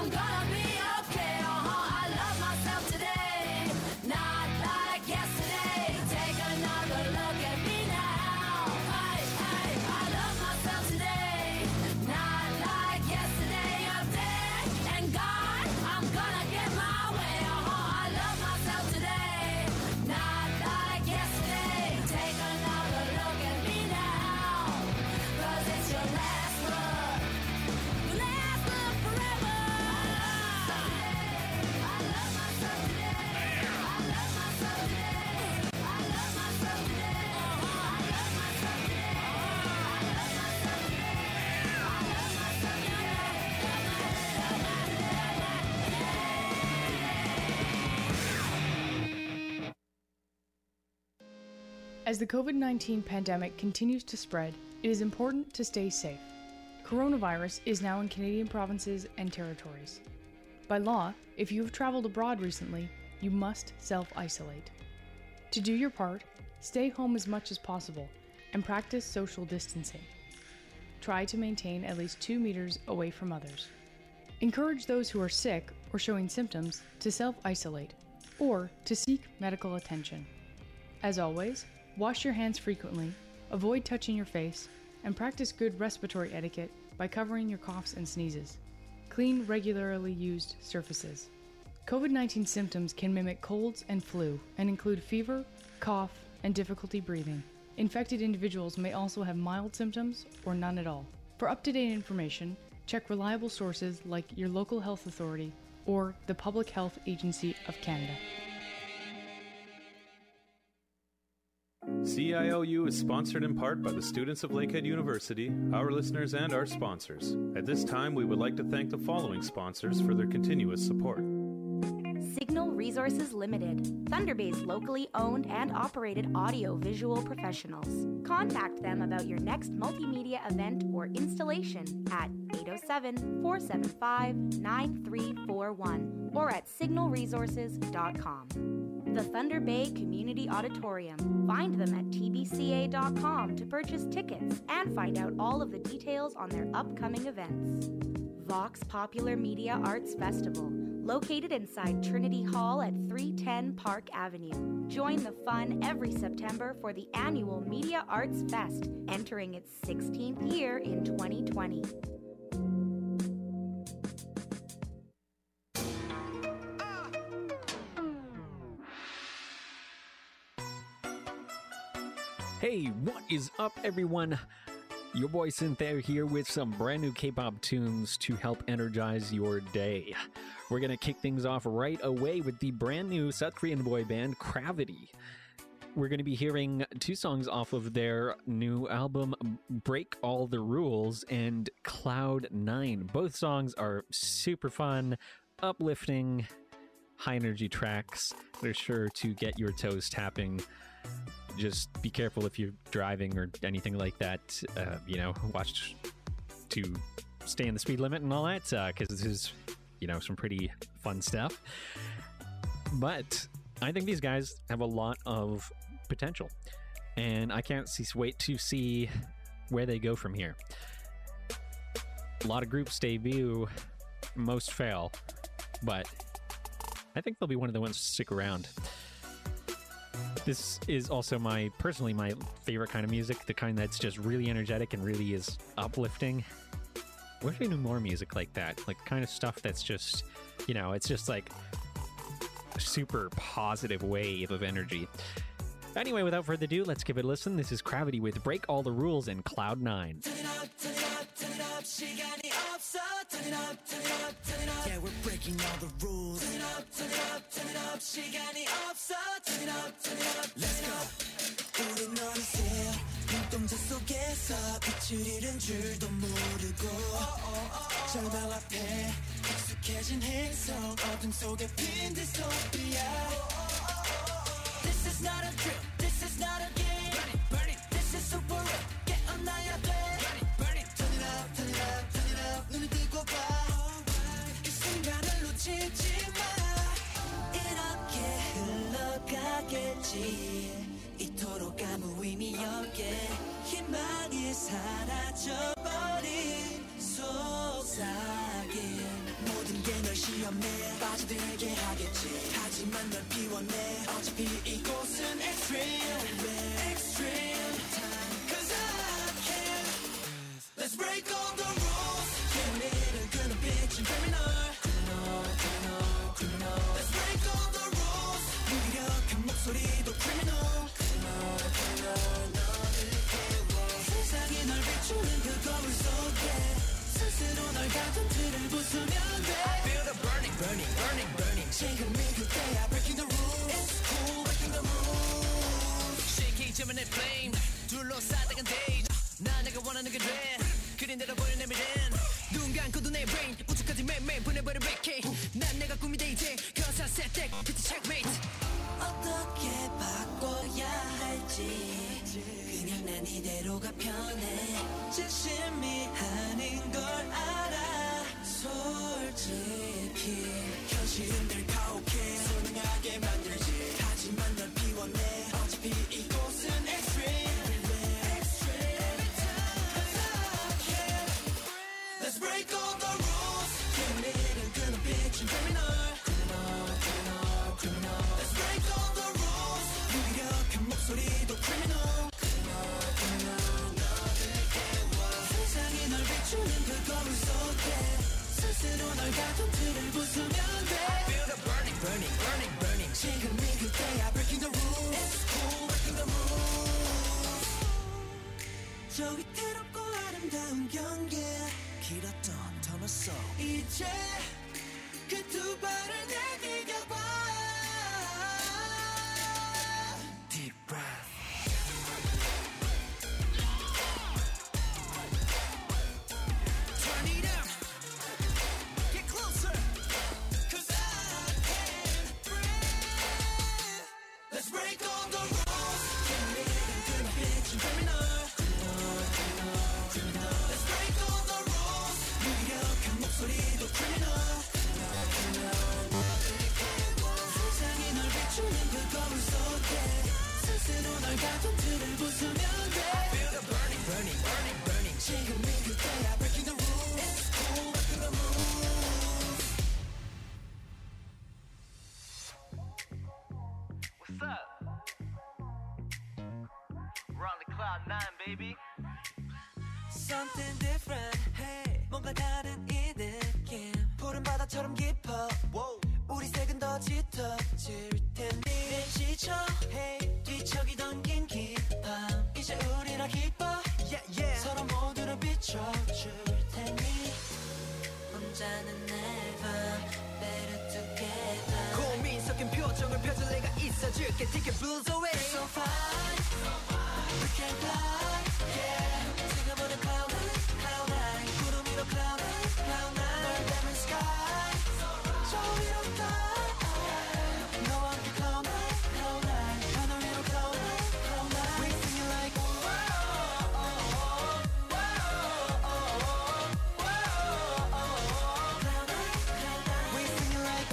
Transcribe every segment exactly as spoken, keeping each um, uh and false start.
I'm gonna be okay. Uh-huh, I love myself today, not like yesterday. Take another look at me now. Hey, hey, I love myself today, not like yesterday. I'm dead and gone, I'm gonna get my way. Uh-huh, I love myself today, not like yesterday. Take another look at me now, 'cause it's your last look, your last look forever. I love myself today, I love myself today, I love myself today, I love myself today, I love myself today, I love myself today. As the COVID nineteen pandemic continues to spread, it is important to stay safe. Coronavirus is now in Canadian provinces and territories. By law, if you have traveled abroad recently, you must self-isolate. To do your part, stay home as much as possible and practice social distancing. Try to maintain at least two meters away from others. Encourage those who are sick or showing symptoms to self-isolate or to seek medical attention. As always, wash your hands frequently, avoid touching your face, and practice good respiratory etiquette by covering your coughs and sneezes. Clean regularly used surfaces. COVID nineteen symptoms can mimic colds and flu and include fever, cough, and difficulty breathing. Infected individuals may also have mild symptoms or none at all. For up-to-date information, check reliable sources like your local health authority or the Public Health Agency of Canada. C I O U is sponsored in part by the students of Lakehead University, our listeners, and our sponsors. At this time, we would like to thank the following sponsors for their continuous support. Signal Resources Limited, Thunder Bay's locally owned and operated audio-visual professionals. Contact them about your next multimedia event or installation at eight oh seven, four seven five, nine three four one or at signal resources dot com. The Thunder Bay Community Auditorium. Find them at t b c a dot com to purchase tickets and find out all of the details on their upcoming events. Vox Popular Media Arts Festival, located inside Trinity Hall at three ten Park Avenue. Join the fun every September for the annual Media Arts Fest, entering its sixteenth year in twenty twenty. Hey, what is up, everyone? Your boy Synthare here with some brand new K-pop tunes to help energize your day. We're gonna kick things off right away with the brand new South Korean boy band Gravity. We're gonna be hearing two songs off of their new album, Break All the Rules and Cloud nine. Both songs are super fun, uplifting, high energy tracks. They're sure to get your toes tapping. Just be careful if you're driving or anything like that. Uh, you know, watch to stay in the speed limit and all that, because uh, this is, you know, some pretty fun stuff. But I think these guys have a lot of potential, and I can't see, wait to see where they go from here. A lot of groups debut, most fail, but I think they'll be one of the ones to stick around. This is also my, personally, my favorite kind of music, the kind that's just really energetic and really is uplifting. What if we do more music like that? Like kind of stuff that's just, you know, it's just like a super positive wave of energy. Anyway, without further ado, let's give it a listen. This is Gravity with Break All the Rules and Cloud nine. Yeah, we're breaking all the rules. Turn it up, turn it up, turn it up. 시간이 없어. Turn it up, turn it up. Let's go. 우린 어느새 눈동자 속에서 빛을 잃은 줄도 모르고 절망 앞에 익숙해진 행성 어둠 속에 핀 dystopian. This is not a drill. This is not a game. Burn it, burn it. This is super real. 깨어나야 돼. Burn it, burn it. Turn it up, turn it up, turn it up. 눈을 뜨고 봐. 이 순간을 놓치지 마. 이렇게 흘러가겠지. 이토록 아무 의미 없게 희망이 사라져버린 속삭임. 모든 게 해버려 백해 난 내가 꿈이 돼 이제 Cause I said that it's checkmate 어떻게 바꿔야 할지 그냥 난 이대로가 편해 진심이 아닌 걸 알아 솔직히 현실은 늘 가혹해 선하게 만들지 하지만 널 비워내 어차피 이곳은 extreme Let's break all the rules 기미는 그 눈빛은 criminal criminal criminal criminal Let's break all the rules 무기력한 목소리도 criminal criminal criminal 너를 깨워 세상이 널 비추는 그 거울 속에 스스로 널 가둔 틀을 부수면 돼 I feel the burning burning burning burning 지금이 그때야 breaking the rules It's cool breaking the rules 저 위태롭고 아름다운 경계 길었던 터널 속 이제 그 두 발을 내디뎌봐 Deep breath Turn it up Get closer Cause I can't breathe Let's break all the rules 기미는 그 빛은 criminal criminal criminal Let's break all the rules 무기력한 목소리도 criminal 세상이 널 비추는 그 거울 속에 스스로 널 가둔 틀을 부수면 돼 I feel the burning burning burning burning 지금이 그때야 breaking the rules It's cool breaking the rules What's up? We're on the cloud nine, baby. Something different hey 뭔가 다른 이 느낌 푸른 바다처럼 깊어 wow. 우리 색은 더 짙어질 테니 내 지쳐 hey 뒤척이던 긴 깊함 이제 우리라 기뻐 yeah, yeah. 서로 모두를 비춰줄 테니 혼자는 never better together 고민 섞인 표정을 펴줄 내가 있어줄게 Take your blues away So fine We can fly yeah 지금 오는 cloud nine cloud nine 구름 위로 cloud nine cloud nine 널 닮은 sky 저 위로 fly 너와 함께 cloud nine cloud nine 하늘 위로 cloud nine cloud nine We sing it like cloud nine cloud nine We sing it like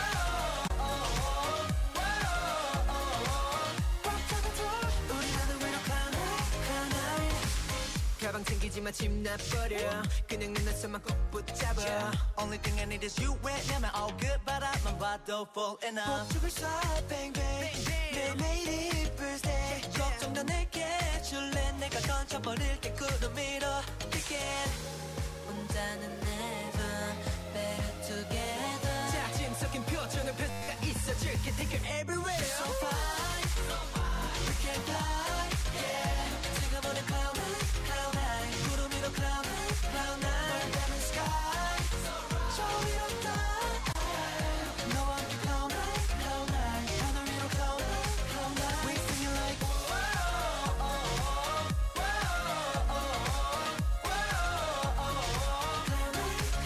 우리 하늘 위로 cloud nine cloud nine 가방 챙기지마 집 놔버려 그냥 눈에서만 꼭 붙잡아 Only thing I need is you 왜냐면 all good 바라만 봐도 full enough 폭죽을 쏴 bang bang 매일매일이 birthday 걱정도 내게 줄래 내가 던져버릴게 구름 위로 begin 혼자는 never better together 자 짐 섞인 표정을 펼쳐가 있어줄게 Take you everywhere So fine We can fly yeah 지금 오는 cloud nine cloud nine 구름 위로 cloud nine cloud nine 널 닮은 sky 저 위로 fly 너와 함께 cloud nine cloud nine 하늘 위로 cloud nine cloud nine We sing it like cloud nine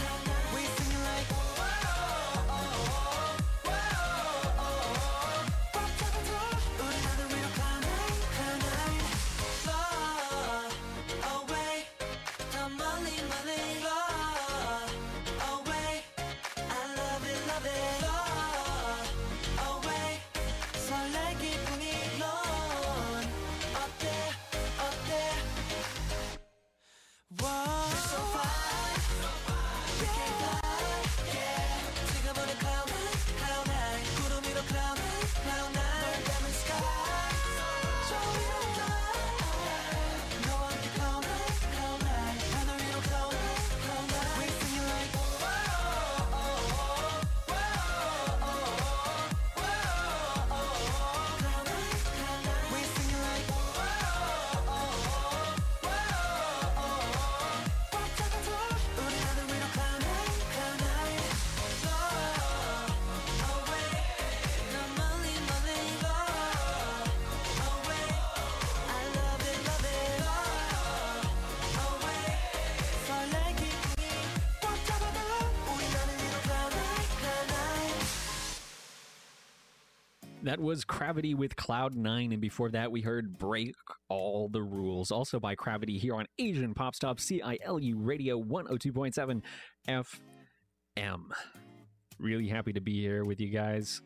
That was Gravity with Cloud nine, and before that we heard Break All the Rules, also by Gravity here on Asian Pop Stop, C I L U Radio one oh two point seven F M. Really happy to be here with you guys,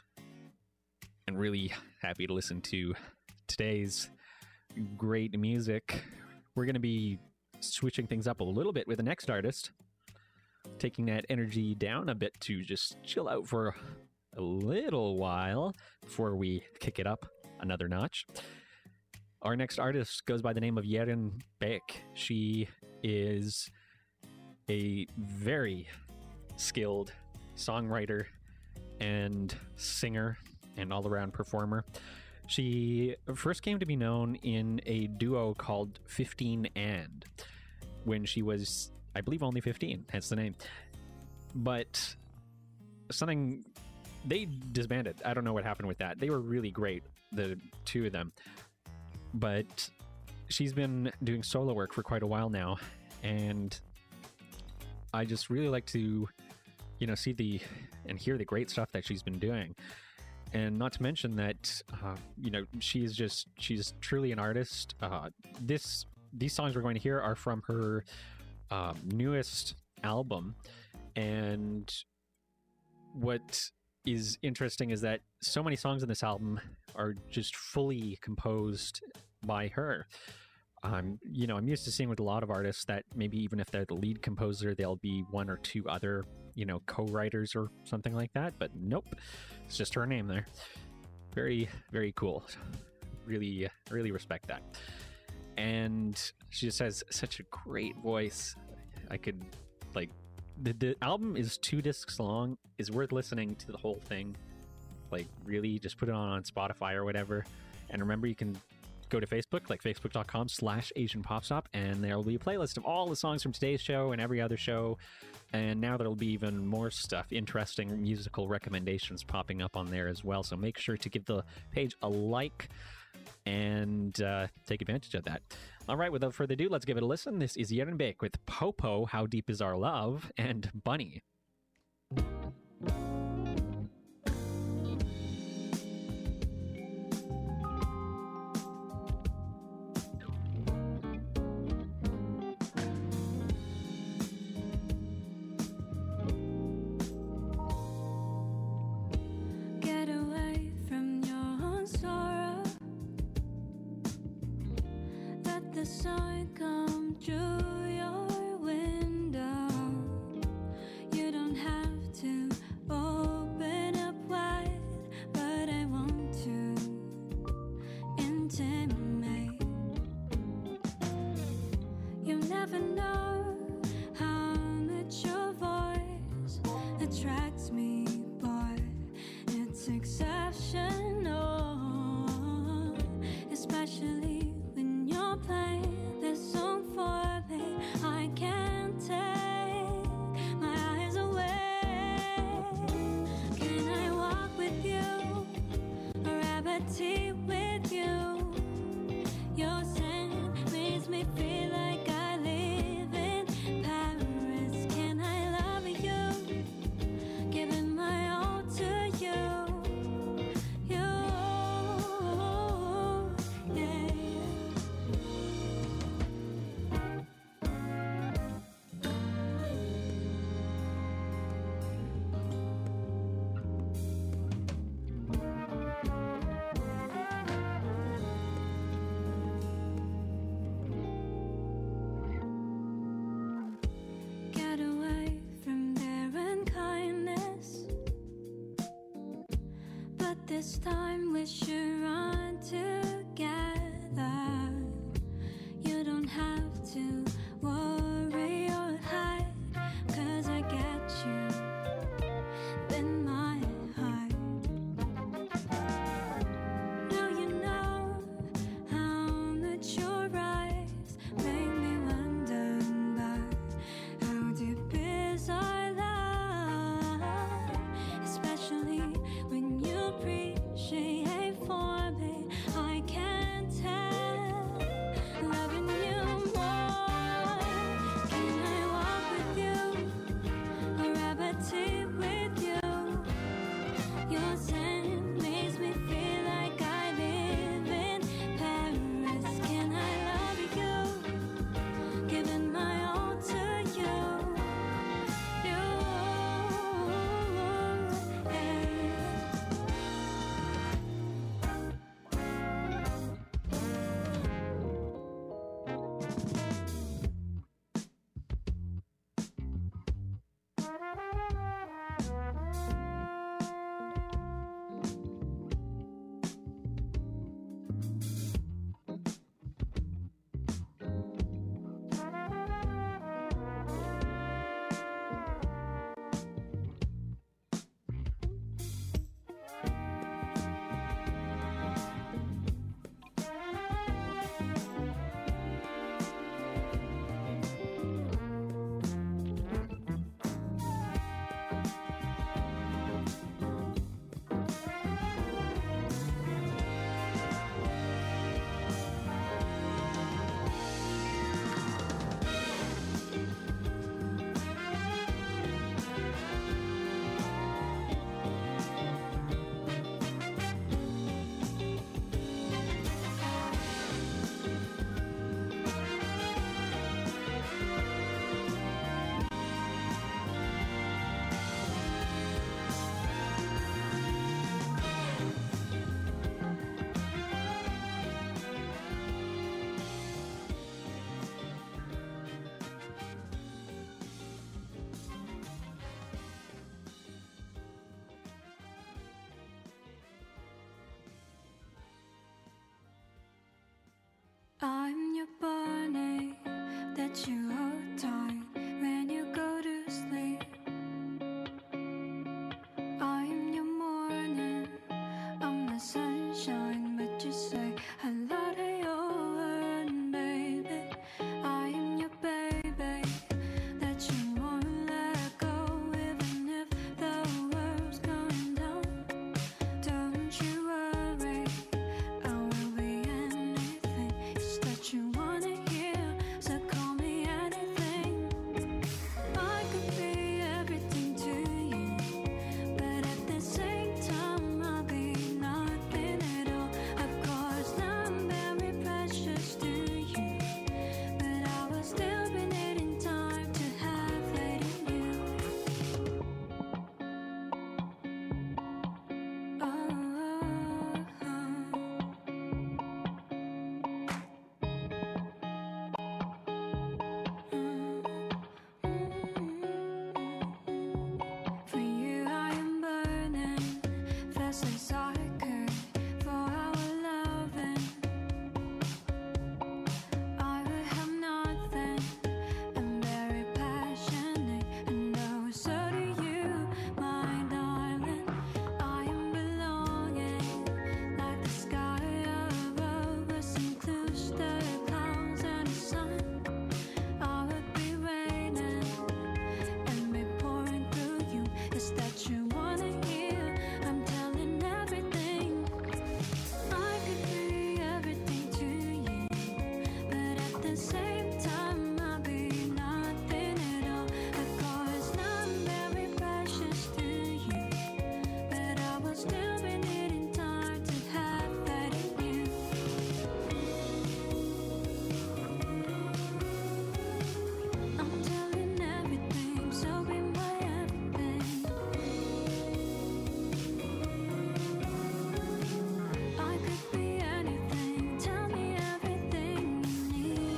and really happy to listen to today's great music. We're going to be switching things up a little bit with the next artist, taking that energy down a bit to just chill out for a little while before we kick it up another notch. Our next artist goes by the name of Yerin Baek. She is a very skilled songwriter and singer and all-around performer. She first came to be known in a duo called fifteen and when she was, I believe, only fifteen, hence the name. But something... They disbanded. I don't know what happened with that. They were really great, the two of them. But she's been doing solo work for quite a while now, and I just really like to, you know, see the and hear the great stuff that she's been doing. And not to mention that, uh, you know, she's just, she's truly an artist. Uh, this These songs we're going to hear are from her uh, newest album. And what is interesting is that so many songs in this album are just fully composed by her. Um, you know, I'm used to seeing with a lot of artists that maybe even if they're the lead composer, there'll be one or two other, you know, co-writers or something like that. But nope, it's just her name there. Very, very cool. Really, really respect that. And she just has such a great voice. I could, like, The, the album is two discs long. Is worth listening to the whole thing. Like, really, just put it on on Spotify or whatever. And remember, you can go to Facebook, like facebook.com slash Asian Pop Stop, and there will be a playlist of all the songs from today's show and every other show. And now there'll be even more stuff, interesting musical recommendations popping up on there as well. So make sure to give the page a like and uh, take advantage of that. All right, without further ado, let's give it a listen. This is Yerin Baek with Popo, How Deep Is Our Love, and Bunny. Get away from your own sorrow. Let the sun come through your window. You don't have to open up wide, but I want to intimate. You never know how much your voice attracts me, boy. It's exceptional, especially when you're playing this song for me. I can't take my eyes away. Can I walk with you or have a tea with you? Your scent makes me feel like I live in Paris. Can I love you? Giving my all to you. You, yeah. Get away from their unkindness, but this time we should run together. You don't have to worry or hide, 'cause I get you in my heart. Now you know how much your eyes make me wonder about how deep is our love, especially when you appreciate for that you hold tight when you go to sleep. I am your morning, I'm the sunshine, but you say a lot of your word, baby. I am your baby that you won't let go, even if the world's going down. Don't you worry, I will be anything. It's that you wanna hear, so call me anything. I could be everything to you, but at the same time I'll be nothing at all. Of course, I'm very precious to you, but I will still be needing time to have faith in you. Oh, for you I am burning, fast as I could for our loving. I would have nothing, I'm very passionate, and oh, so do you, my darling. I am belonging, like the sky above us includes the clouds and the sun. I would be raining and be pouring through you. It's that you wanna hear, I'm telling everything. I could be everything to you, but at the same time I'll be nothing at all. Of course, I'm very precious to you, but I will still be needing time to have faith in you. I'm telling everything, so be my everything. I could be anything, tell me everything you need.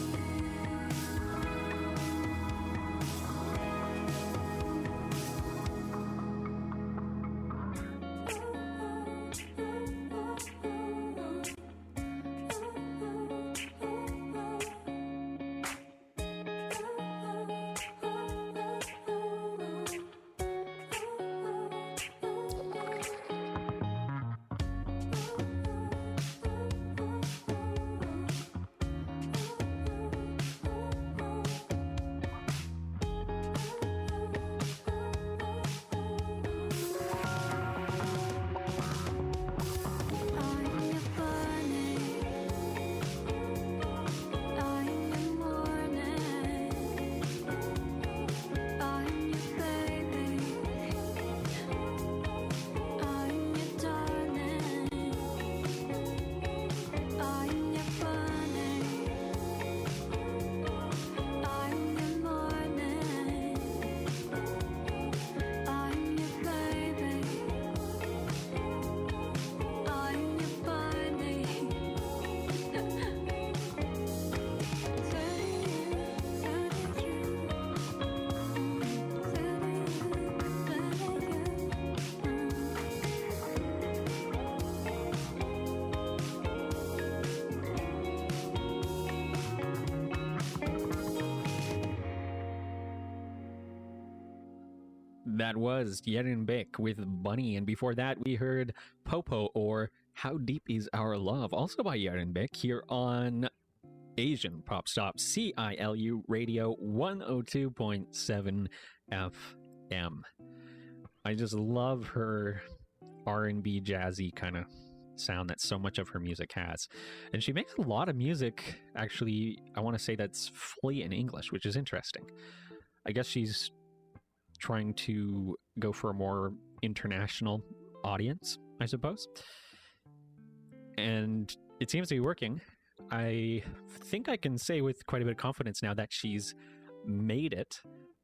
I'm your bunny, I'm your morning, I'm your baby, I'm your darling, I'm your bunny, I'm your morning, I'm your baby, I'm your bunny. That was Yerin Beck with Bunny, and before that we heard Popo, or How Deep Is Our Love, also by Yerin Beck, here on Asian Pop Stop C I L U Radio one oh two point seven F M. I just love her R and B jazzy kind of sound that so much of her music has. And she makes a lot of music, actually, I want to say that's fully in English, which is interesting. I guess she's trying to go for a more international audience, I suppose. And it seems to be working. I think I can say with quite a bit of confidence now that she's made it,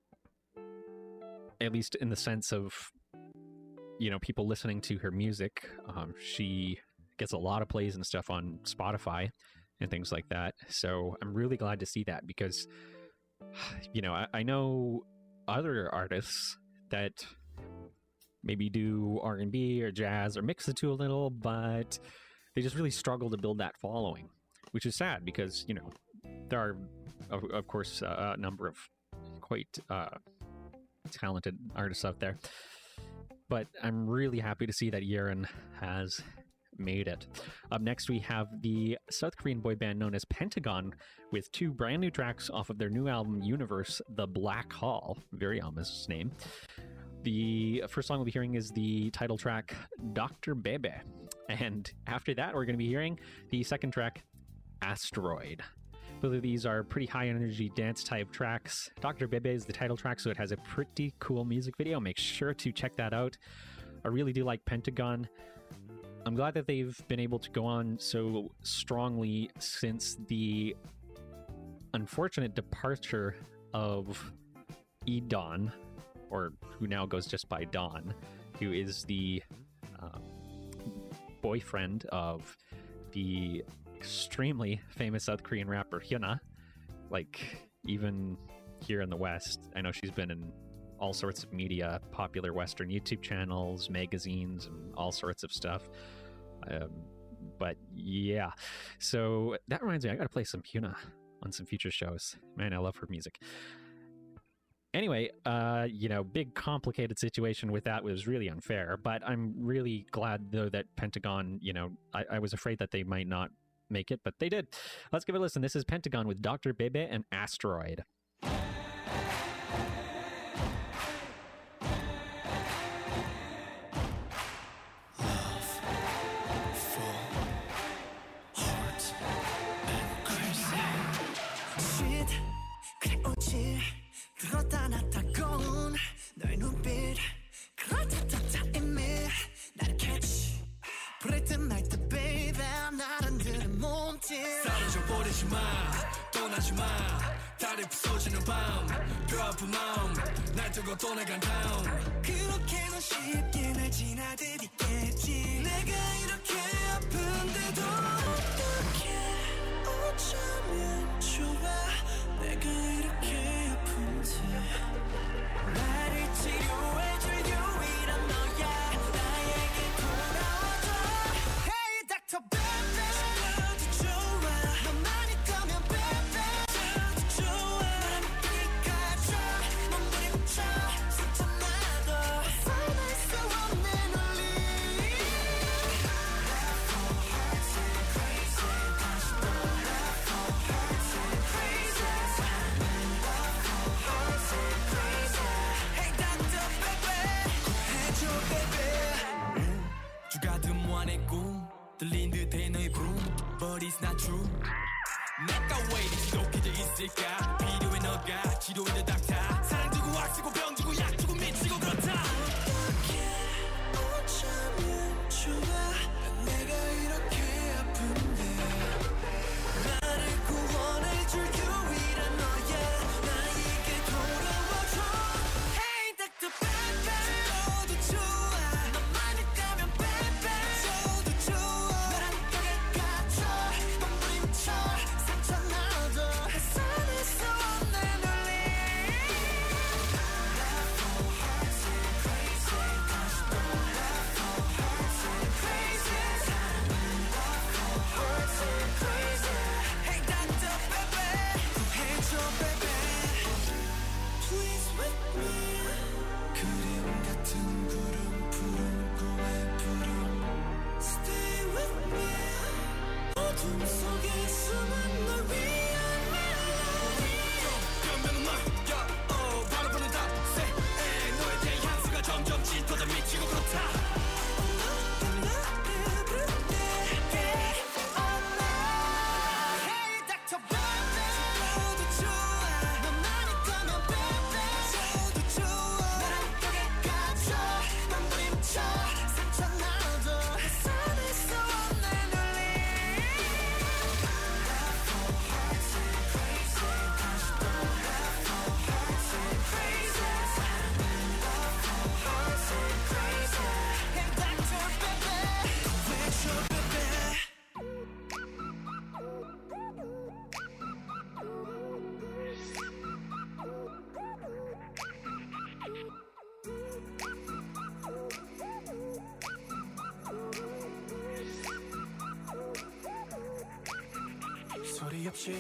at least in the sense of, you know, people listening to her music. Um, she gets a lot of plays and stuff on Spotify and things like that. So I'm really glad to see that because, you know, I, I know other artists that maybe do R and B or jazz or mix the two a little, but they just really struggle to build that following, which is sad because, you know, there are, of, of course, uh, a number of quite uh, talented artists out there. But I'm really happy to see that Yerin has made it. Up next, we have the South Korean boy band known as Pentagon with two brand new tracks off of their new album, Universe, The Black Hall. Very ominous name. The first song we'll be hearing is the title track, Doctor Bebe. And after that, we're going to be hearing the second track, Asteroid. Both of these are pretty high energy dance type tracks. Doctor Bebe is the title track, so it has a pretty cool music video. Make sure to check that out. I really do like Pentagon. I'm glad that they've been able to go on so strongly since the unfortunate departure of E-Don, or who now goes just by Don, who is the um, boyfriend of the extremely famous South Korean rapper Hyuna. Like, even here in the West, I know she's been in all sorts of media, popular Western YouTube channels, magazines, and all sorts of stuff. Um, but yeah, so that reminds me, I gotta play some Hyuna on some future shows. Man, I love her music. Anyway, uh, you know, big complicated situation with that was really unfair, but I'm really glad though that Pentagon, you know, I, I was afraid that they might not make it, but they did. Let's give it a listen. This is Pentagon with Doctor Bebe and Asteroid. 들었다 놨다 건 너의 눈빛 그렇다타타 이미 나를 catch 부를 듯 말 듯 baby 나란들은 몸짓 사라져 버리지 마 떠나지 마 달이 부서지는 밤 뼈아픈 마음 날 두고 떠나간 다음 그렇게는 쉽게 날 지나들이겠지 내가 이렇게 아픈데도 어떻게 어쩌면 좋아 내가 이렇게 나를 치료해줄 유일한 너야 나에게 돌아와줘 Hey 닥터 Bebe 저도 좋아 너만 있다면 Bebe 저도 좋아 난 여기까지 몸부림 쳐 상처나도 살아날 수 없는 원리 Love for hearts and crazy 다시 또 Love for hearts and crazy Love for hearts and crazy Hey Doctor Bebe 구해줘 baby 주가 듬완의 꿈 들린 듯해 너의 부름 But it's not true 내가 왜 이리 지독해져 있을까 필요해 너가 치료해 더 닥터 사랑 주고 악쓰고 병 주고 약 주고 미치고 그렇다 어떻게 어쩌면 좋아 내가 이렇게 아픈데 나를 구원해줄 유일한 너야 나에게 돌아와줘 Hey Doctor Bebe 저도 좋아 너만 있다면 Bebe 저도 좋아 나랑 벽에 갇혀 몸부림쳐 상처나도 살릴 수 없는 원리 Love for hearts and crazy 다시 또 Love for hearts and crazy Love for hearts and crazy Hey Doctor Bebe 구해줘 baby Please with me 그림 같은 구름 푸른 꿈의 푸름 Stay with me 어둠 속에 숨은 널 위한 멜로디 변명은 너야 어 바라보는 답세 너에 대해 향수가 점점 짙어져 미치고 그렇다 나를 부를 때 Oh no Hey Doctor Bebe 저도 좋아 너만 있다면 Bebe 저도 좋아 나랑 벽에 갇혀 몸부림쳐 상처나도 살릴 수 없는 원리 Love 소리 없이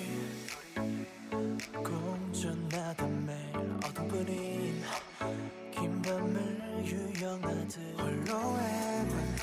공존하던 매일 어둠뿐인 긴 밤을 유영하듯 홀로 해본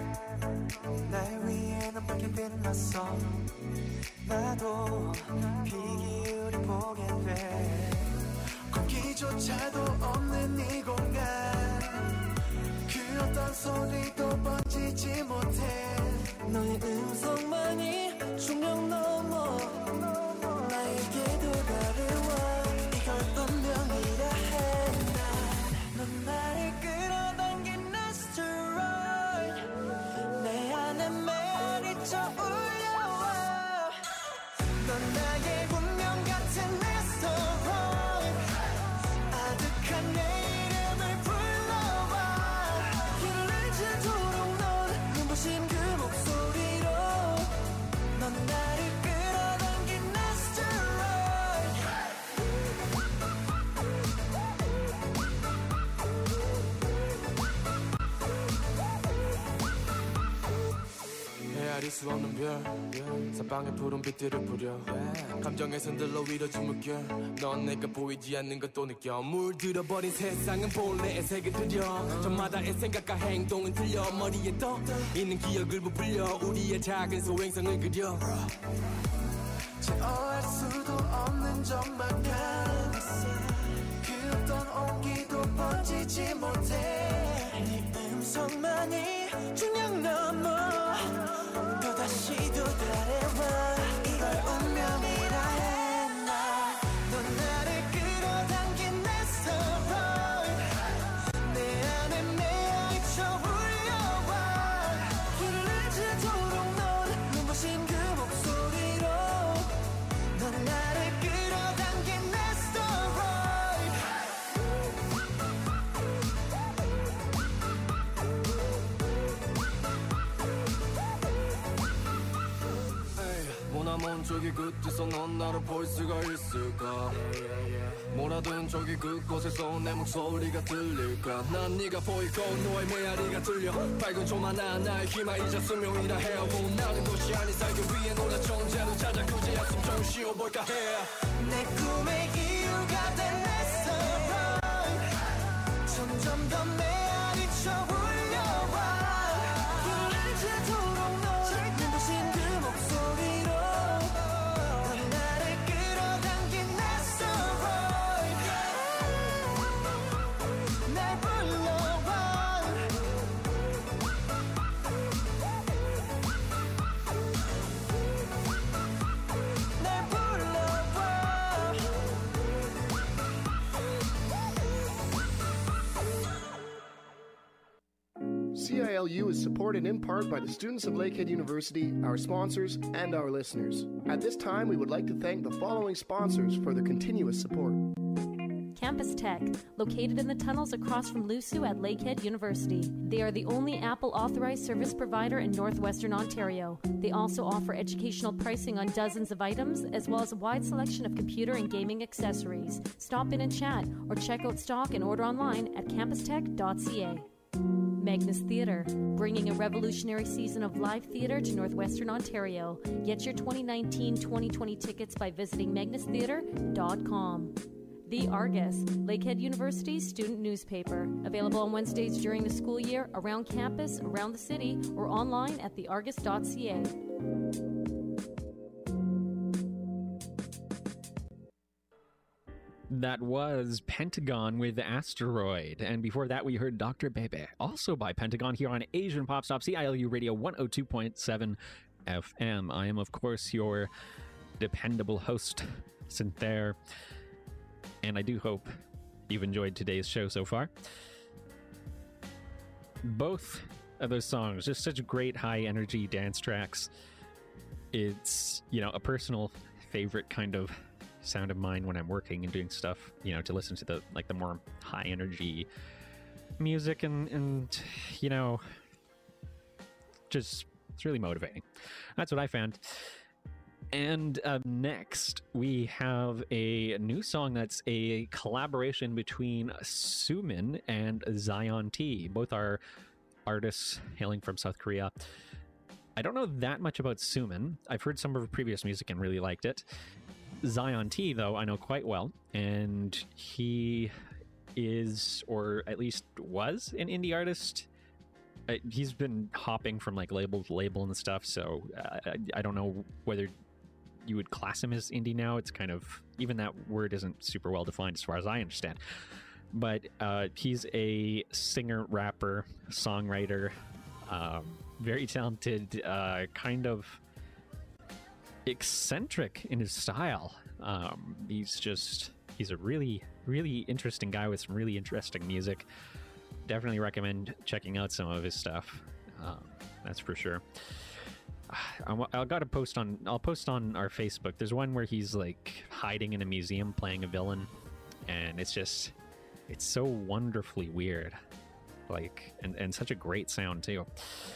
날 위해 넌 밝게 빛났어 나도 귀 기울여 보게 돼 공기조차도 없는 이 공간 그 어떤 소리도 번지지 못해 너의 음성만이 중력 넘어 나에게도 다가와 이걸 운명이라 해 넌 나를 끌어당긴 asteroid 내 안에 매일이 올려와 넌 나의 운명 같은 asteroid 아득한 내 이름을 불러와 길을 지도록 넌 눈부신 그 목소리로 넌 나를 끌어당긴 asteroid 헤아릴 수 없는 별 사방에 푸른 빛들을 뿌려 감정의 손들로 위로진 물결 넌 내가 보이지 않는 것도 느껴 물들어버린 세상은 본래의 색을 들여 저마다의 생각과 행동은 틀려 머리에 떠 있는 기억을 부풀려 우리의 작은 소행성을 그려 제어할 수도 없는 적막한 그 어떤 온기도 번지지 못해 네 음성만이 중력 넘어 또다시 도달해와 이걸 운명이라 했나 넌 나를 끌어당긴 asteroid 내 안에 매일 쳐올려와 길을 지도록 넌 눈부신 그 목소리로 넌 나를 끌어당긴 asteroid 머나먼 저기 끝에서 넌 나를 볼 수가 있을까 뭐라든 저기 그곳에서 내 목소리가 들릴까 난 네가 보이고 너의 메아리가 들려 밝은 조만한 나의 희망이자 수명이라 해오고 나는 것이 아닌 살기 위해 놀라 존재를 찾아 그제야 숨 좀 쉬어볼까 해 내 꿈의 이유가 된 asteroid 점점 더 메아리 쳐올려와 길을 지도록 넌 눈부신 그 목소리로 넌 나를 끌어당긴 asteroid 날 불러와 날 불러와 C I L U is supported in part by the students of Lakehead University, our sponsors, and our listeners. At this time, we would like to thank the following sponsors for their continuous support. Campus Tech, located in the tunnels across from Lusu at Lakehead University. They are the only Apple authorized service provider in northwestern Ontario. They also offer educational pricing on dozens of items, as well as a wide selection of computer and gaming accessories. Stop in and chat, or check out stock and order online at campus tech dot c a. Magnus Theatre, bringing a revolutionary season of live theatre to northwestern Ontario. Get your twenty nineteen twenty twenty tickets by visiting magnus theatre dot com. The Argus, Lakehead University's student newspaper. Available on Wednesdays during the school year, around campus, around the city, or online at the argus dot c a. That was Pentagon with Asteroid. And before that, we heard Doctor Bebe, also by Pentagon, here on Asian Pop Stop, C I L U Radio one oh two point seven F M. I am, of course, your dependable host, Cynthia. And I do hope you've enjoyed today's show so far. Both of those songs, just such great high-energy dance tracks. It's, you know, a personal favorite kind of sound of mine when I'm working and doing stuff, you know, to listen to the, like, the more high-energy music and, and, you know, just, it's really motivating. That's what I found. And uh, next, we have a new song that's a collaboration between Sumin and Zion T. Both are artists hailing from South Korea. I don't know that much about Sumin. I've heard some of her previous music and really liked it. Zion T, though, I know quite well, and he is, or at least was, an indie artist. Uh, he's been hopping from like label to label and stuff, so uh, I, I don't know whether you would class him as indie now. It's kind of, even that word isn't super well defined as far as I understand. But uh, he's a singer, rapper, songwriter, um, very talented, uh, kind of eccentric in his style. Um, he's just, he's a really, really interesting guy with some really interesting music. Definitely recommend checking out some of his stuff. Um, that's for sure. I, I got to post on, I'll post on our Facebook. There's one where he's like hiding in a museum playing a villain, and it's just, it's so wonderfully weird, like, and, and such a great sound too.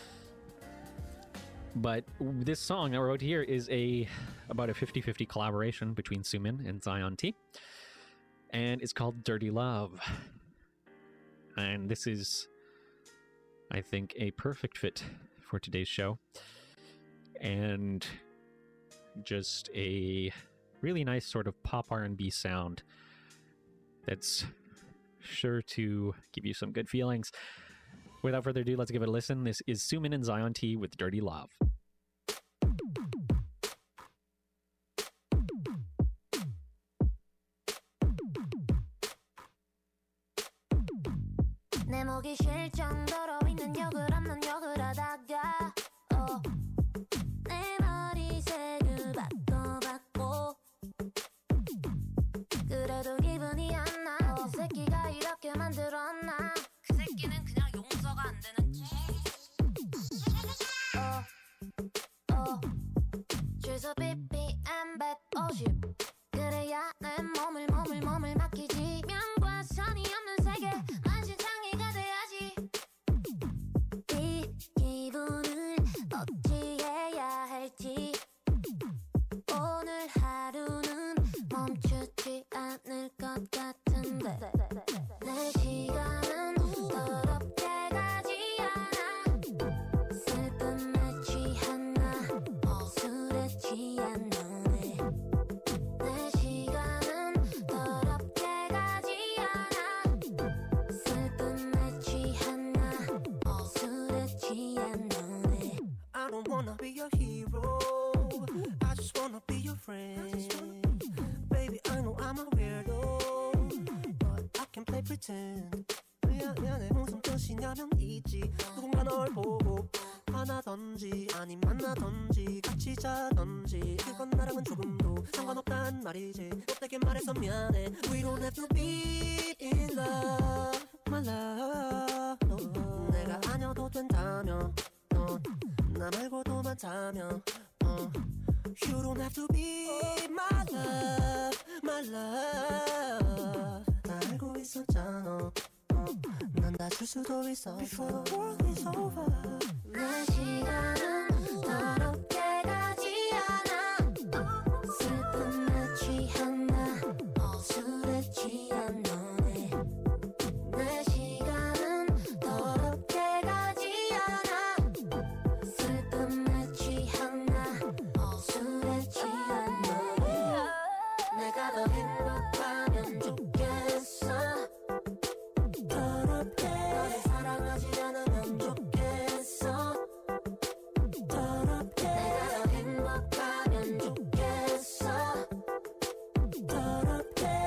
But this song I wrote here is a about a fifty-fifty collaboration between Sumin and Zion T, and it's called Dirty Love. And this is, I think, a perfect fit for today's show, and just a really nice sort of pop R and B sound that's sure to give you some good feelings. Without further ado, let's give it a listen. This is Sumin and Zion T with Dirty Love. 내 목이 쉴 정도로 있는 욕을 없는 욕을 하다가 어, 내 머리색을 바꿔봤고 그래도 기분이 안 나. 그 새끼가 이렇게 만들었나. 그 새끼는 그냥 용서가 안 되는 어, 어, 최소 비피엠 백오십 그래야 내 몸을 몸을 몸을 맡기지. 면과 선이 없는 세계 만신창이가 돼야지. 이 기분을 어찌해야 할지 오늘 하루는 멈추지 않을 것 같은데 내 시간은 더럽게 가지 않아. 슬픔에 취한 나 술에 취한 너네. 내 시간은 더럽게 가지 않아. 슬픔에 취한 나 술에 취한 너네. I don't wanna be your hero, I just wanna be your friend. Baby, I know I'm a weirdo, but I can play pretend. 미안, 미안해, 무슨 뜻이냐면 있지. 누군가 널 보고 화나던지 아님 만나던지 같이 자던지 그건 나랑은 조금도 상관없단 말이지. 못되게 말해서 미안해. We don't have to be in love, my love. no. 내가 아니어도 된다며 넌 나 말고도 많다며 어. You don't have to be my love, my love. 다 알고 있었잖아. 어. 난 다 줄 수도 있어. Before the world is over. 내 시간은 더럽게 가지 않아. 슬픔에 취한 나 술에 취한 너네. 내 시간은 더럽게 가지 않아. 슬픔에 취한 나 술에 취한 너네. 내가 더 행복하면 좋겠어. 더럽게 너를 사랑하지 않으면 좋겠어. 더럽게 내가 더 행복하면 좋겠어. 더럽게.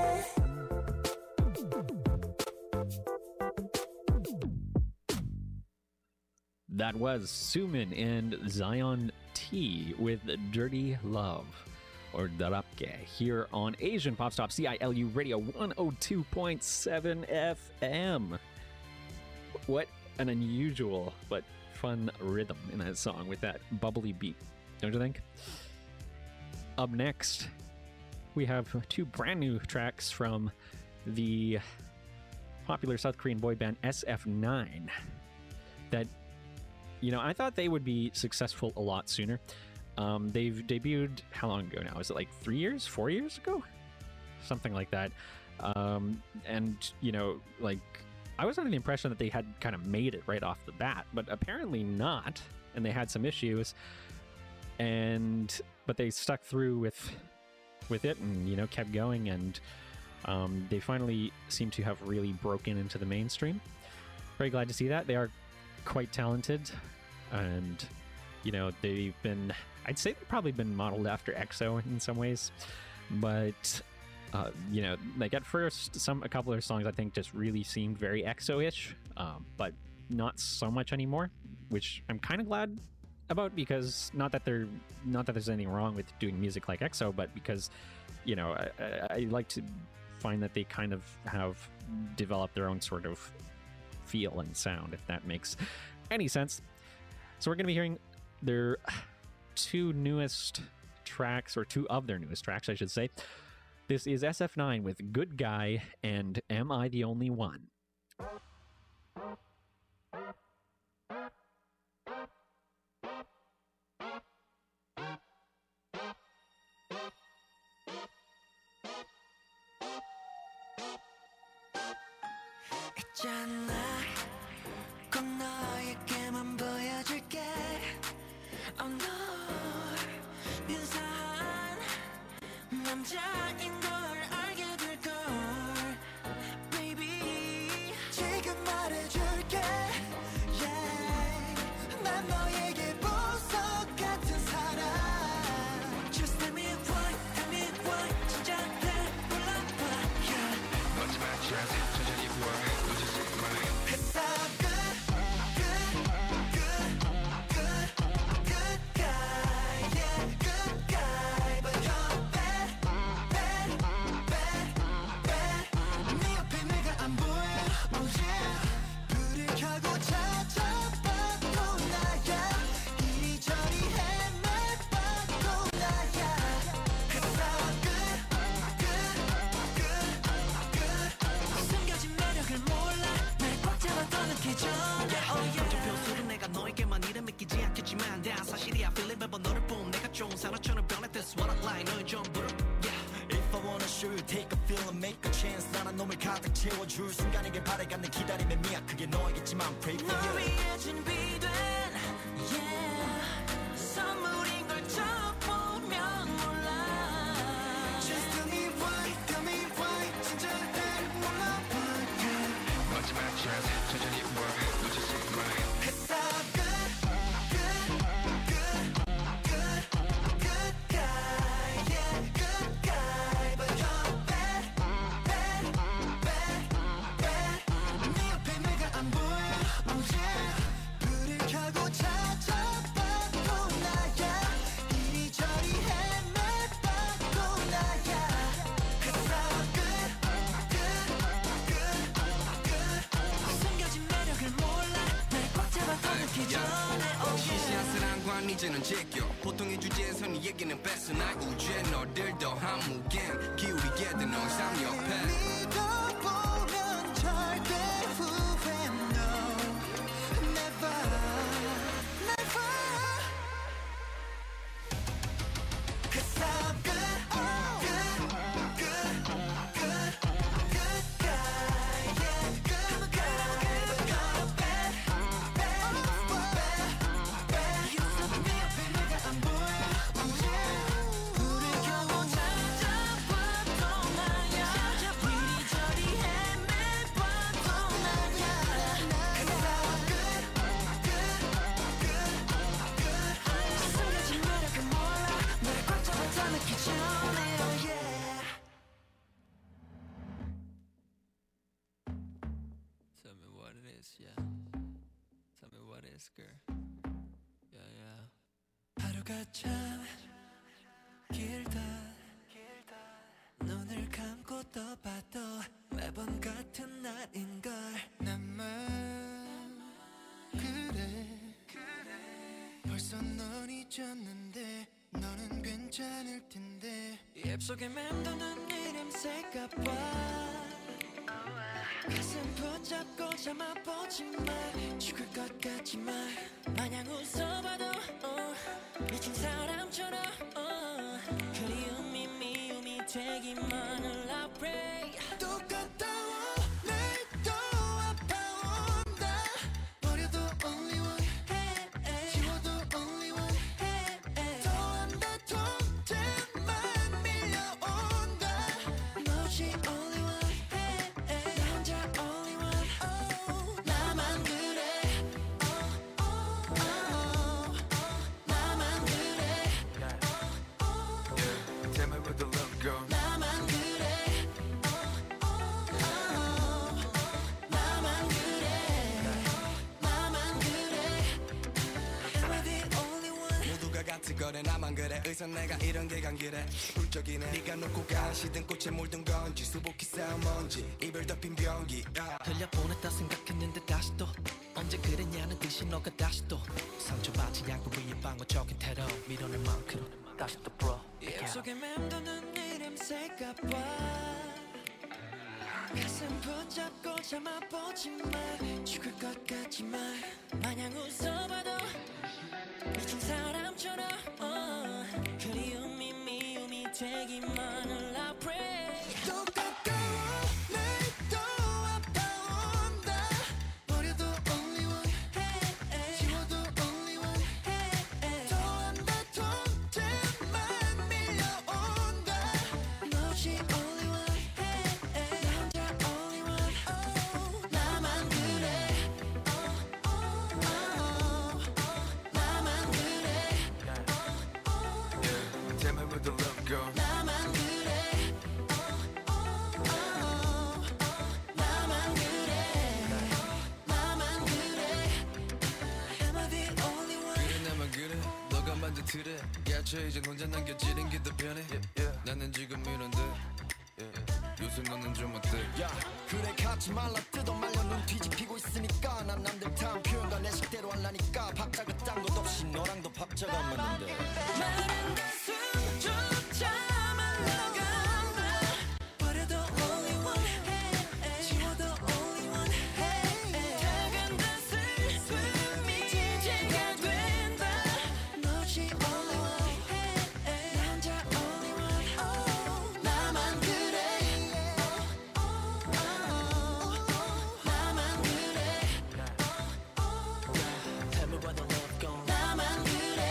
That was Sumin and Zion T with Dirty Love, or Darapke, here on Asian Pop Stop C I L U Radio one oh two point seven F M. What an unusual but fun rhythm in that song with that bubbly beat, don't you think? Up next, we have two brand new tracks from the popular South Korean boy band S F nine that, you know, I thought they would be successful a lot sooner. Um, they've debuted, how long ago now? Is it like three years, four years ago? Something like that. Um, and, you know, like, I was under the impression that they had kind of made it right off the bat, but apparently not, and they had some issues. And but they stuck through with with it, and you know kept going, and um, they finally seem to have really broken into the mainstream. Very glad to see that. They are quite talented, and you know they've been. I'd say they've probably been modeled after EXO in some ways, but uh, you know, like at first, some a couple of their songs I think just really seemed very EXO-ish, um, but not so much anymore, which I'm kind of glad about, because not that they're not that there's anything wrong with doing music like EXO, but because you know I, I, I like to find that they kind of have developed their own sort of feel and sound, if that makes any sense. So we're going to be hearing their two newest tracks, or two of their newest tracks, I should say. This is S F nine with Good Guy and Am I the Only One? 있잖아, 꼭 너에게만 보여줄게. Oh, 널 묘사한 남자인 걸 알게 될걸. Baby, 지금 말해줄게. Yeah, 난 너에게 보석 같은 사람. Just tell me why, tell me why. 진짜 해볼라봐. Yeah, 마지막 chance, 천천히 부활해. Cause I'm good, good, good, good, good guy, yeah, good guy. But you're bad, bad, bad, bad. 네 옆에 내가 안 보여, oh yeah. 불을 켜고 찾아봐도 나야. 이리저리 헤매봐도 나야. Cause I'm good, good, good, good. 숨겨진 매력을 몰라. 떠나기 전에 oh yeah. 표수로 내가 너에게만 이래 믿기지 않겠지만 다 사실이야. Feel it 매번 너를 봄 내가 좋은 사람처럼 변해. That's what I like. 너의 전부를 yeah. If I wanna show you, take a feel and make a chance. 나는 놈을 가득 채워줄 순간이길 바래간 내 기다림에 미약. 그게 너에겠지만 pray for you. 널 위해 준비된 yeah. 선물인 걸 쳐보면 몰라. Just tell me why, tell me why. 진짜 몰라봐. 마지막 chance. 천천히 부활해. 놓치지 마. Cause I'm good, good, good, good, good guy, yeah, good guy. But you're bad, bad, bad, bad. 네 옆에 내가 안 보여, oh yeah. 불을 켜고 찾아봐도 나야. 이리저리 헤매봐도 나야. Cause I'm good, good, good, good. 숨겨진 매력을 몰라. 날 꽉 잡아 떠나기 전에 oh yeah. 시시한 사랑과 이제는 제껴. 보통의 주제에서 네 얘기는 뺐어. 날 우주에 너를 더 한무겐 기울이게 된 너 이상 옆에. 믿어보면 절대 후회 no. Never, never. Cause I'm good, good, good, good, good guy, yeah, good guy. But you're bad, bad, bad, bad. 네 옆에 내가 안 보여, oh yeah. 불을 켜고 찾아봐도 나야. 이리저리 헤매봐도 나야. Cause I'm good, good, good, good. 숨겨진 매력을 몰라. 너를 꽉 잡아 떠나기 전에 oh yeah. Tell me what it is, yeah. Tell me what it is, girl. Yeah, yeah. 하루가 참 길다. 눈을 감고 떠봐도 매번 같은 날인걸. 나만 그래. 벌써 널 잊었는데 너는 괜찮을 텐데. 입속에 맴도는 네 냄새가 봐. 가슴 붙잡고 참아보지마. 죽을 것 같지만 마냥 웃어봐도 어, 미친 사람처럼 어, 그리움이 미움이 되기만을 I pray. 똑같다워 내도 아파. 거래 나만 그래 의사 내가 이런 게 감기래 훌쩍이네 네가 놓고 간 시든 꽃에 물든 건지 수북히 쌓은 먼지 이별 덮인 변기 흘려보냈다 생각했는데 다시 또 언제 그랬냐는 듯이 너가 다시 또 상처받지 않고 위에 방어적인 테러 밀어낼 만큼 다시 또 bro 속에 맴도는 네 냄새가 봐 가슴 붙잡고 참아보지만 죽을 것 같지만 마냥 웃어봐도 미친 사람처럼 어. 그리움이 미움이 되기만을 I pray 또 가까워 내또 아까운다 버려도 only one hey, hey. 지워도 only one hey, hey. 더 한다 통째만 밀려온다 너지 only one hey, hey. 나 혼자 only one oh. 나만 그래 oh, oh, oh, oh. 나만 그래 Tell me where the love go 나만 그래 oh, oh, oh. 나만 그래 나만 그래 Am I the only one 그래 나만 그래 너가 만든 틀에 갇혀 이젠 혼자 남겨지는 게 더 편해 나는 지금 이런데 요새 너는 좀 어때 야 그래 가지 말라 뜯어 말려 눈 뒤집히고 있으니까 난 남들 다음 표현과 내 식대로 할라니까 박자 그딴 것 없이 너랑도 박자가 안 맞는데 마른 가슴조차 말라간다 버려도 only one hey, hey. 지워도 only one hey, hey. 작은 듯 슬픔이 지지가 된다 너지 only one hey, hey. 나 혼자 only one oh. 나만 그래 oh, oh, oh. 나만 그래 Tell me where the love gone 나만 그래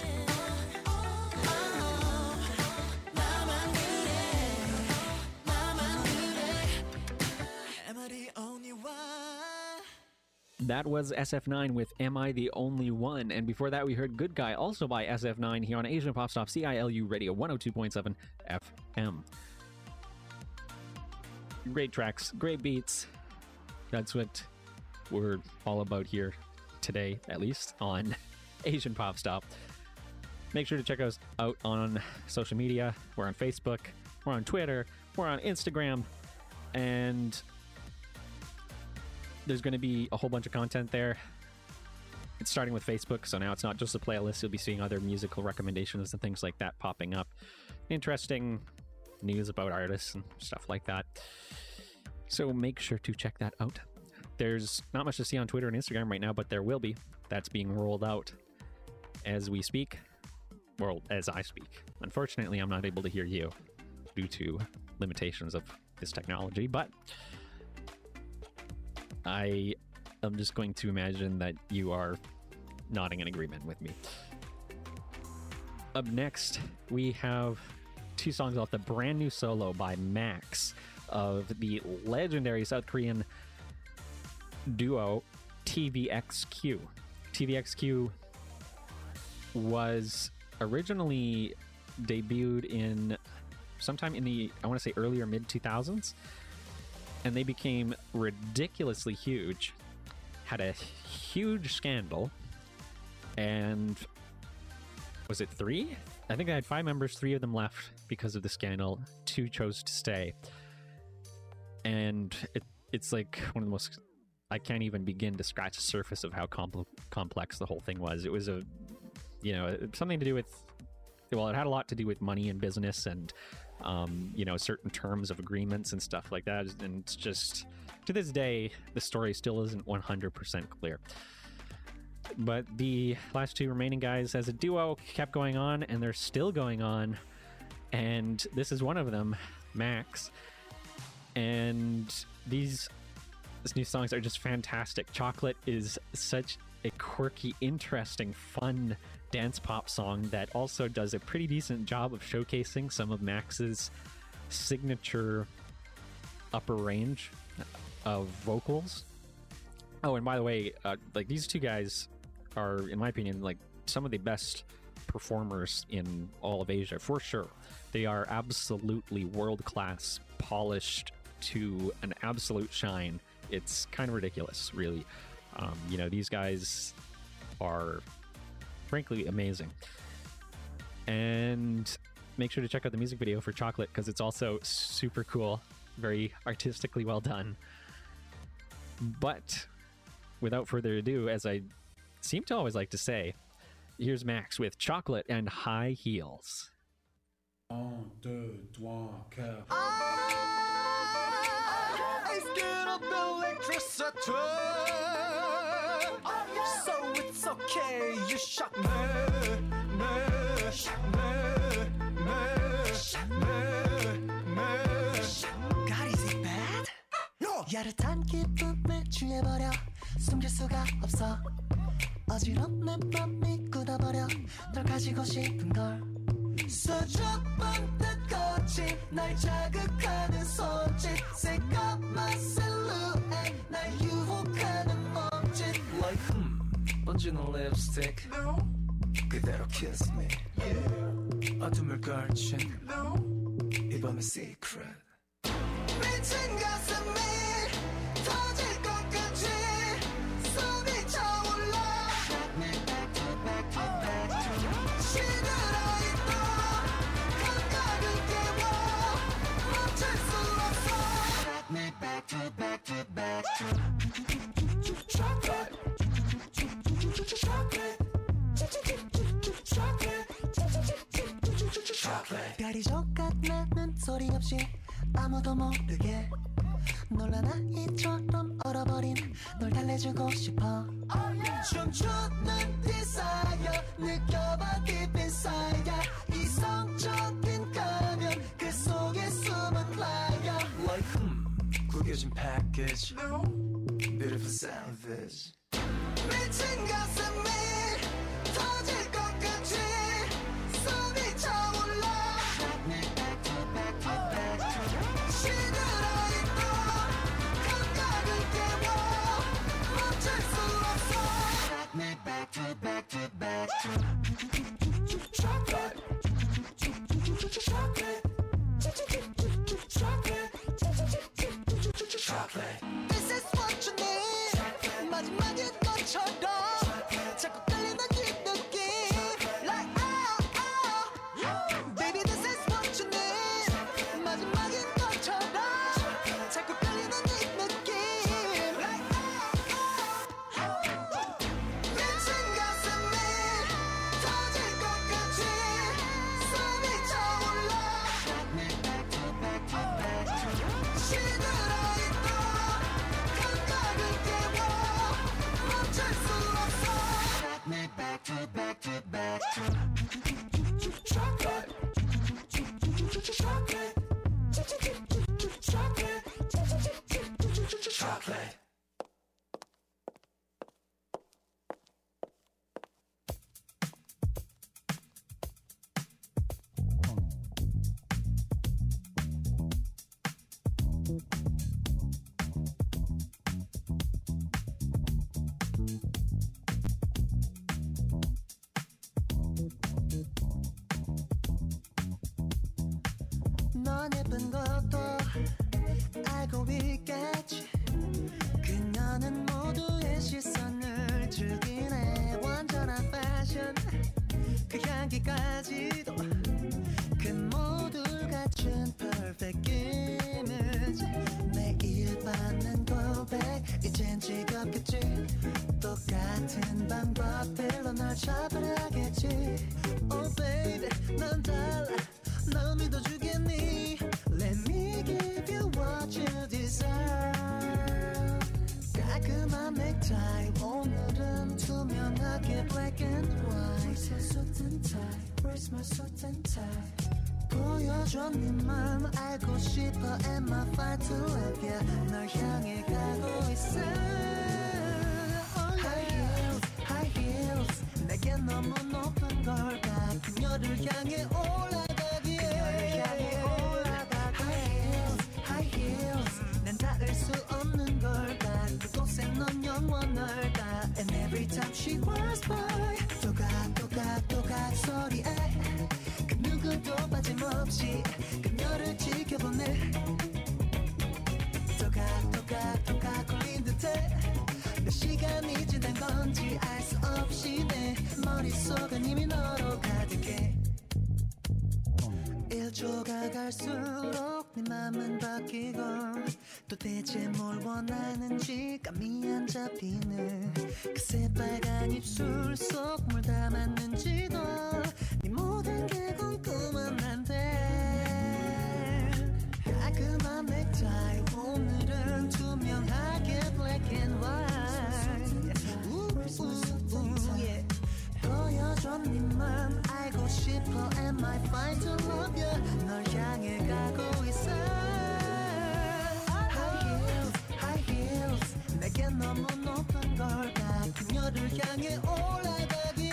나만 그래 나만 그래 Am I the only one That was S F nine with Am I the Only One? And before that, we heard Good Guy, also by S F nine, here on Asian Pop Stop C I L U Radio one oh two point seven F M. Great tracks, great beats. That's what we're all about here today, at least, on Asian Pop Stop. Make sure to check us out on social media. We're on Facebook, we're on Twitter, we're on Instagram, and there's going to be a whole bunch of content there. It's starting with Facebook, so now it's not just a playlist. You'll be seeing other musical recommendations and things like that popping up. Interesting news about artists and stuff like that. So make sure to check that out. There's not much to see on Twitter and Instagram right now, but there will be. That's being rolled out as we speak. Well, as I speak. Unfortunately, I'm not able to hear you due to limitations of this technology, but I am just going to imagine that you are nodding in agreement with me. Up next, we have two songs off the brand new solo by Max of the legendary South Korean duo T V X Q. T V X Q was originally debuted in sometime in the, I want to say earlier mid two thousands, and they became ridiculously huge, had a huge scandal, and was it three? I think they had five members, three of them left because of the scandal, two chose to stay. And it, it's like one of the most, I can't even begin to scratch the surface of how compl- complex the whole thing was. It was a, you know, something to do with, well, it had a lot to do with money and business and, um, you know, certain terms of agreements and stuff like that. And it's just, to this day, the story still isn't one hundred percent clear. But the last two remaining guys as a duo kept going on, and they're still going on. And this is one of them, Max. And these, these new songs are just fantastic. Chocolate is such a quirky, interesting, fun dance pop song that also does a pretty decent job of showcasing some of Max's signature upper range of vocals. Oh, and by the way, uh, like these two guys are, in my opinion, like some of the best performers in all of Asia, for sure. They are absolutely world-class, polished to an absolute shine. It's kind of ridiculous, really. Um, you know, these guys are frankly amazing. And make sure to check out the music video for Chocolate because it's also super cool, very artistically well done. But without further ado, as I seem to always like to say, here's Max with Chocolate and High Heels. Un, deux, trois, quatre. I scared of electricity, so it's okay. You shock me, me, me, me, me. God, is it bad? No. 야릇한 기쁨에 취해버려 숨길 수가 없어. 어지러운 내 맘이 굳어버려 널 가지고 싶은 걸. 수줍은 듯 거친 날 자극하는 손짓 새까만 실루엣 날 유혹하는 몸짓 Like hmm 번지는 립스틱 No 그대로 kiss me Yeah 어둠을 걸친 No 이 밤의 secret 미친 가슴이 터질 것 같이 숨이 차올라 Back me back to back to back to 시들어있던 감각을 깨워 멈출 수 없어 Back me back to back to back to Chocolate Chocolate Chocolate Chocolate 별이 족같는 소리 없이 아무도 모르게 놀라나 이처럼 얼어버린 널 달래주고 싶어 춤추는 desire 느껴봐 deep inside 이성적인 가면 그 속에 숨은 fire Like hmm 구겨진 package No Beautiful savage 미친 가슴이 터질 것 같이 숨이 차올라 Back me back to back to back to 시들어있던 감각을 깨워 멈출 수 없어 Back me back to back to back to Chocolate Chocolate Chocolate Chocolate This is what you need 마지막인 것처럼 자꾸 끌리는 이 느낌 Like oh oh Baby this is what you need 마지막인 것처럼 자꾸 끌리는 이 느낌 Like oh oh 미친 가슴이 터질 것 같이 숨이 차올라 Back me back to back to back to 시들어있던 감각을 깨워 멈출 수 없어 Back me back to back to back to Chocolate Chocolate Chocolate Chocolate 넌 예쁜 것도 알고 있겠지 그녀는 모두의 시선을 즐기네 완전한 패션 그 향기까지도 그 모두 갖춘 perfect image 매일 받는 고백 이젠 지겹겠지 똑같은 방법들로 널 잡으려겠지 Oh baby 넌 달라 널 믿어주겠니 Let me give you what you deserve 깔끔한 넥타이 오늘은 투명하게 black and white Where's my suit and tie Where's my suit and tie 보여줘 네 맘 알고 싶어 And my fight to love you 널 향해 가고 있어 oh, yeah. High heels, high heels 내게 너무 높은 걸까 그녀를 향해 올라가기에 그녀를 향해 올라가기에 High heels, high heels 난 닿을 수 없는 걸까 그곳에 넌 영원할까 And every time she walks by 또각 또각 또각 소리에 그 누구도 빠짐없이 그녀를 지켜보네 또각 또각 또각 걸린 듯해 몇 시간이 지난 건지 알 수 없이 내 머릿속은 이미 너로 가득해 갈수록 네 맘은 바뀌고 또 대체 뭘 원하는지 감이 안 잡히는 그 새빨간 입술 속 뭘 담았는지도 네 모든 게 궁금한 한데 깔끔한 넥타이 오늘은 투명하게 black and white 우우우 yeah. 보여줘 네 맘 알고 싶어 Am I fine to love you 널 향해 가고 있어 High heels, high heels 내게 너무 높은 걸까 그녀를 향해 올라가기에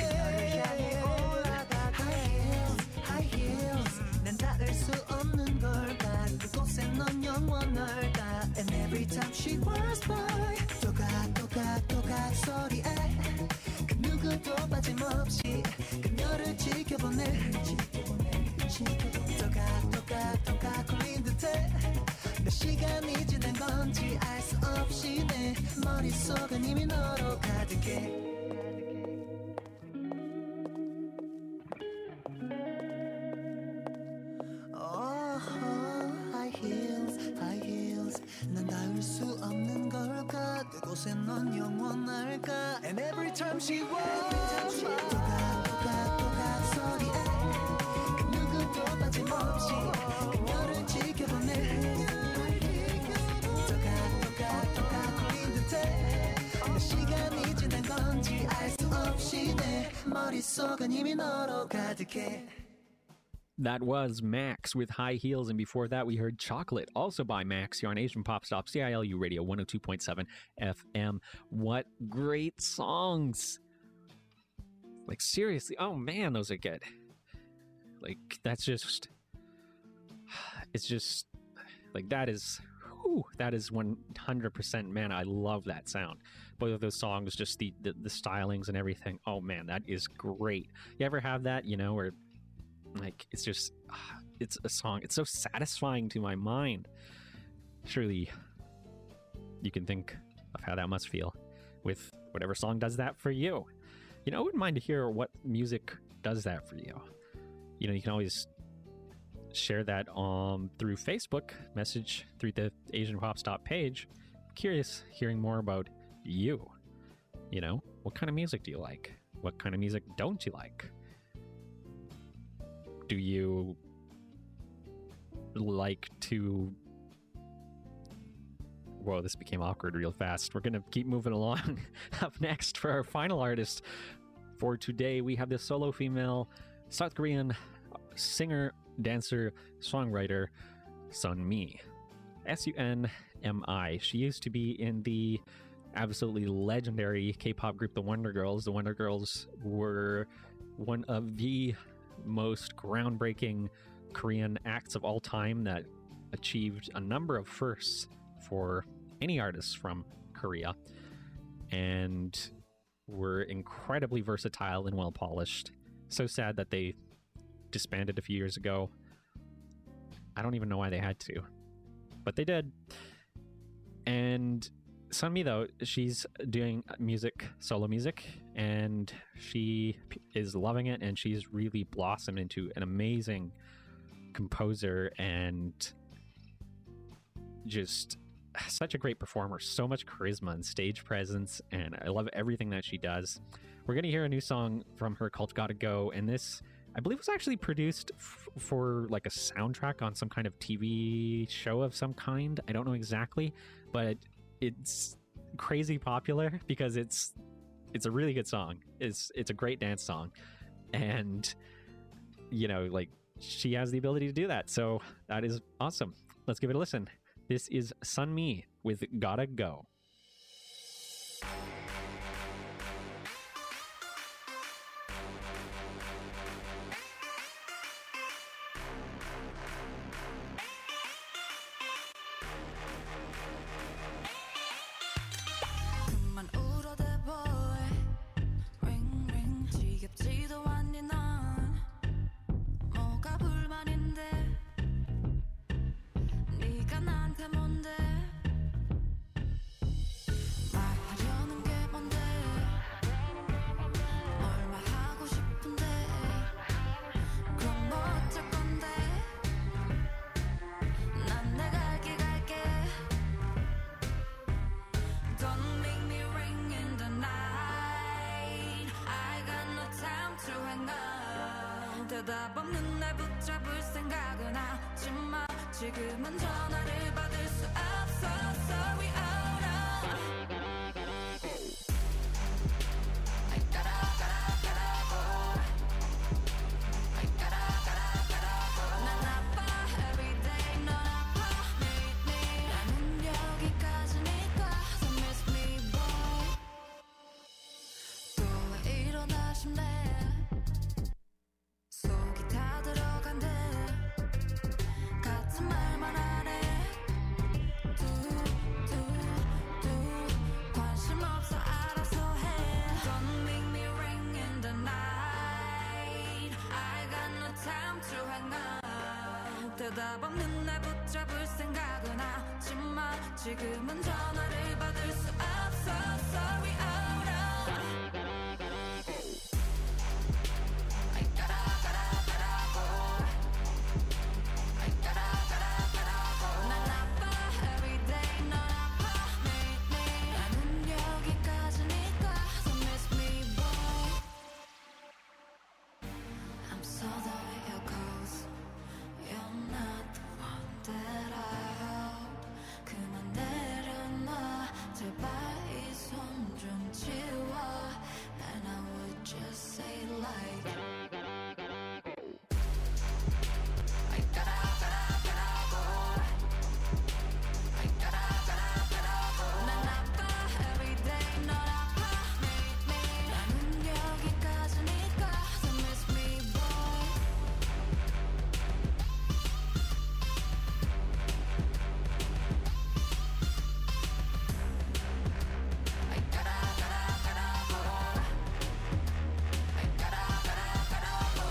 High heels, high heels 난 닿을 수 없는 걸까 그곳에 넌 영원할까 And every time she walks by 또각또각 또각 소리에 그 누구도 빠짐없이 그녀를 지켜보네 또각 또각 또각 걸린 듯해 몇 시간이 지난 건지 알 수 없이 내 머릿속은 이미 너로 가득해 Oh, high heels, high heels 난 닿을 수 없는 걸까 그곳에 넌 영원할까 And every time she walks by 또각 또각 또각 소리에 그 누구도 빠짐없이 그녀를 지켜보네 또각 또각 또각 걸린 듯해 몇 시간이 지난 건지 알 수 없이 내 머릿속은 이미 너로 가득해 That was Max with High Heels, and before that we heard Chocolate, also by Max, here on Asian Pop Stop, C I L U Radio one oh two point seven F M. What great songs! Like, seriously, oh man, those are good. Like, that's just, it's just, like, that is, whew, that is one hundred percent, man, I love that sound. Both of those songs, just the, the, the stylings and everything, oh man, that is great. You ever have that, you know, where like, it's just, it's a song. It's so satisfying to my mind. Surely you can think of how that must feel with whatever song does that for you. You know, I wouldn't mind to hear what music does that for you. You know, you can always share that um, through Facebook, message through the Asian Pop Stop page. I'm curious hearing more about you. You know, what kind of music do you like? What kind of music don't you like? Do you like to... Whoa, this became awkward real fast. We're going to keep moving along. Up next, for our final artist for today, we have this solo female South Korean singer, dancer, songwriter, Sunmi. S U N M I. She used to be in the absolutely legendary K-pop group, the Wonder Girls. The Wonder Girls were one of the most groundbreaking Korean acts of all time that achieved a number of firsts for any artists from Korea, and were incredibly versatile and well polished. So sad that they disbanded a few years ago. I don't even know why they had to, but they did. And Sunmi, though, she's doing music, solo music, and she is loving it, and she's really blossomed into an amazing composer and just such a great performer. So much charisma and stage presence, and I love everything that she does. We're going to hear a new song from her called Gotta Go, and this, I believe, was actually produced f- for like a soundtrack on some kind of T V show of some kind. I don't know exactly, but it's crazy popular because it's it's a really good song. It's it's a great dance song, and you know, like, she has the ability to do that, so that is awesome. Let's give it a listen. This is Sunmi with Gotta Go. 네가 나한테 뭔데 대답 없는 날 붙잡을 생각은 하지 마. 지금은 전화를 받을 수 없어. Sorry, oh no. I gotta, gotta, gotta go. I gotta, gotta, gotta go. 난 아파 every day. 넌 아파 매일매일. 나는 여기까지니까. So miss me, boy. 또 왜 이러나 싶네. 속이 다 들어간 듯 같은 말만 하네. 뚜뚜뚜 관심 없어 알아서 해. Don't make me ring in the night. I got no time to hang up. 대답 없는 날 붙잡을 생각은 하지 마. 지금은 전화를 받을 수 없어. Sorry, oh no. I gotta, gotta, gotta go. I gotta, gotta, gotta go. 난 아파 every day. 넌 아파 매일매일. 나는 여기까지니까. So miss me, boy. I'm so tired of your calls. You're not the one that I hope. 그만 내려놔. 제발 이 손 좀 지워. And I would just say like I gotta, gotta, gotta go. I gotta, gotta, gotta go. 난 아파 every day. 넌 아파 매일매일. 나는 여기까지니까. So miss me, boy. I gotta, gotta, gotta go. I gotta, gotta, gotta go.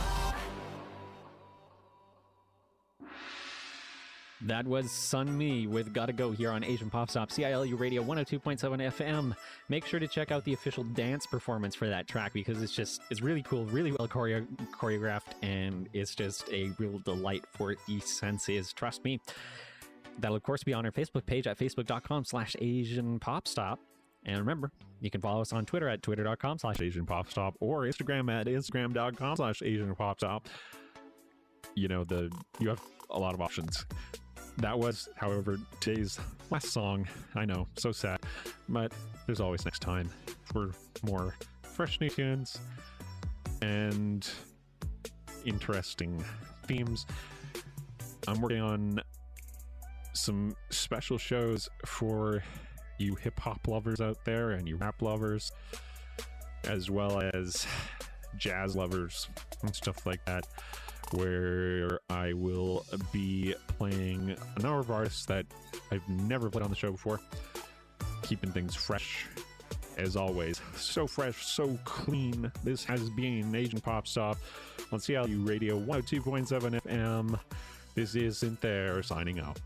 That was Sun Mi with Gotta Go here on Asian Pop Stop, C I L U Radio one oh two point seven F M. Make sure to check out the official dance performance for that track because it's just, it's really cool, really well choreo- choreographed, and it's just a real delight for the senses. Trust me. That'll, of course, be on our Facebook page at facebook.com slash Asian Pop Stop. And remember, you can follow us on Twitter at twitter.com slash Asian Pop Stop or Instagram at instagram.com slash Asian Pop Stop. You know, the you have a lot of options. That was, however, today's last song. I know, so sad. But there's always next time for more fresh new tunes and interesting themes. I'm working on some special shows for you hip-hop lovers out there and you rap lovers, as well as jazz lovers and stuff like that, where I will be playing a number of artists that I've never played on the show before, keeping things fresh as always. So fresh, so clean. This has been Asian Pop Stop on C L U Radio one oh two point seven F M. This is Cynthia signing out.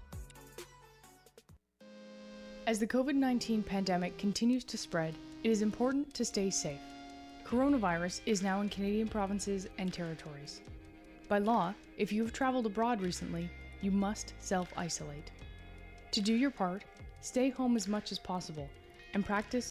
As the COVID nineteen pandemic continues to spread, it is important to stay safe. Coronavirus is now in Canadian provinces and territories. By law, if you have traveled abroad recently, you must self-isolate. To do your part, stay home as much as possible and practice